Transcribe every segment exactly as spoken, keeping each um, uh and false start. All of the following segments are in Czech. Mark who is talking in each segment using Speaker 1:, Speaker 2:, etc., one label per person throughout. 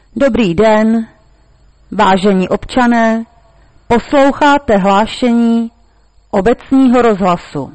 Speaker 1: Dobrý den, vážení občané, posloucháte hlášení obecního rozhlasu.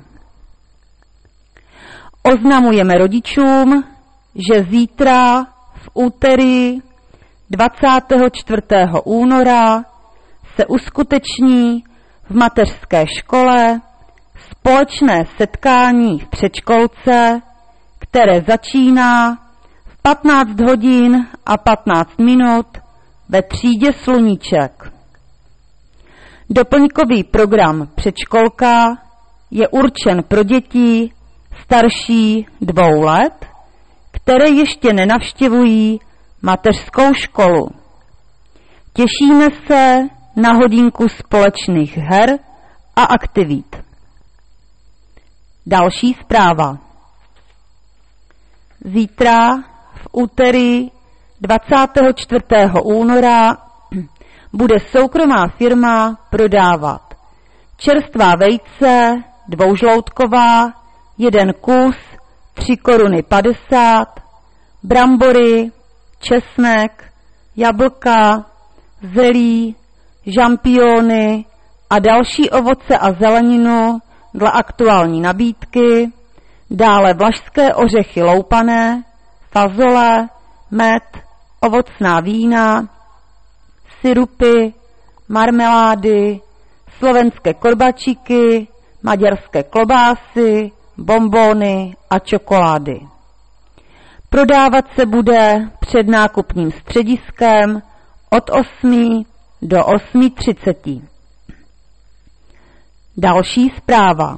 Speaker 1: Oznamujeme rodičům, že zítra v úterý dvacátého čtvrtého února se uskuteční v mateřské škole společné setkání v předškolce, které začíná v patnáct hodin a patnáct minut ve třídě Sluníček. Doplňkový program předškolka je určen pro děti starší dvou let, které ještě nenavštěvují mateřskou školu. Těšíme se na hodinku společných her a aktivit. Další zpráva. Zítra v úterý dvacátého čtvrtého února bude soukromá firma prodávat čerstvá vejce dvoužloutková, jeden kus, tři koruny padesát, brambory, česnek, jablka, zelí, žampiony a další ovoce a zeleninu dle aktuální nabídky, dále vlašské ořechy loupané, fazole, med, ovocná vína, sirupy, marmelády, slovenské korbačíky, maďarské klobásy, bonbony a čokolády. Prodávat se bude před nákupním střediskem od osmi do osmi třiceti. Další zpráva.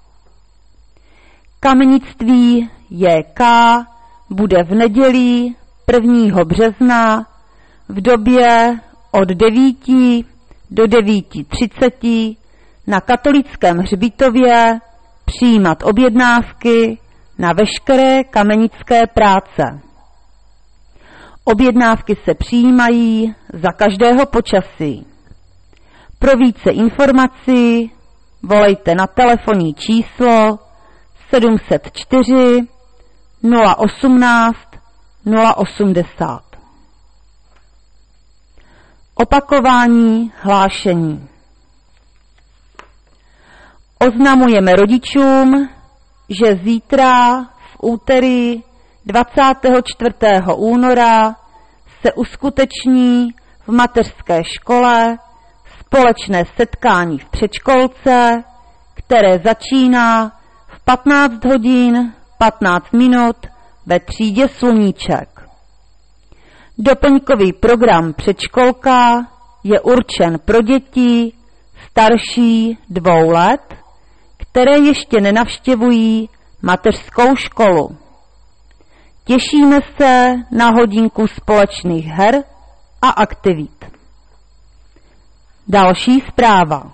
Speaker 1: Kamenictví J K bude v neděli prvního března v době od devíti do devíti třiceti na katolickém hřbitově přijímat objednávky na veškeré kamenické práce. Objednávky se přijímají za každého počasí. Pro více informací volejte na telefonní číslo sedm set čtyři nula osmnáct nula osmdesát. Opakování hlášení. Oznamujeme rodičům, že zítra v úterý dvacátého čtvrtého února se uskuteční v mateřské škole společné setkání v předškolce, které začíná v patnáct hodin patnáct minut ve třídě Sluníček. Doplňkový program předškolka je určen pro děti starší dvou let, které ještě nenavštěvují mateřskou školu. Těšíme se na hodinku společných her a aktivit. Další zpráva.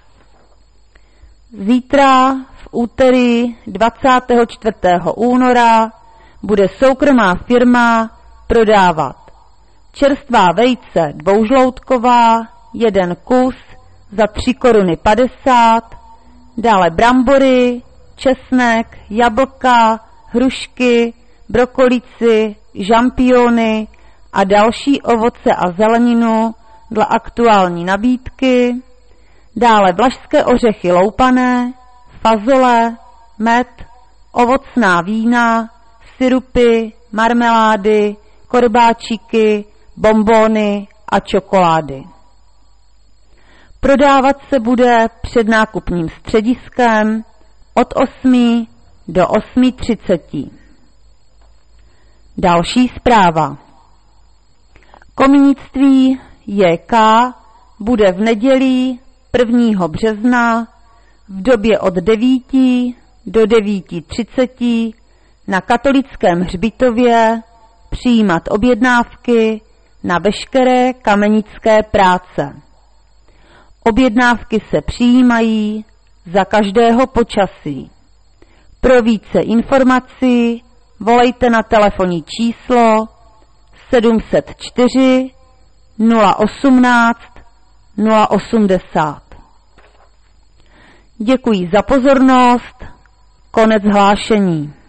Speaker 1: Zítra v úterý dvacátého čtvrtého února bude soukromá firma prodávat čerstvá vejce dvoužloutková, jeden kus za tři koruny padesát, dále brambory, česnek, jablka, hrušky, brokolici, žampiony a další ovoce a zeleninu dle aktuální nabídky, dále vlašské ořechy loupané, fazole, med, ovocná vína, sirupy, marmelády, korbáčíky, bonbony a čokolády. Prodávat se bude před nákupním střediskem od osmi do osmi třiceti. Další zpráva. Komunictví J K bude v neděli prvního března v době od devíti do devíti třiceti na katolickém hřbitově přijímat objednávky na veškeré kamenické práce. Objednávky se přijímají za každého počasí. Pro více informací volejte na telefonní číslo sedm set čtyři nula osmnáct nula osmdesát. Děkuji za pozornost. Konec hlášení.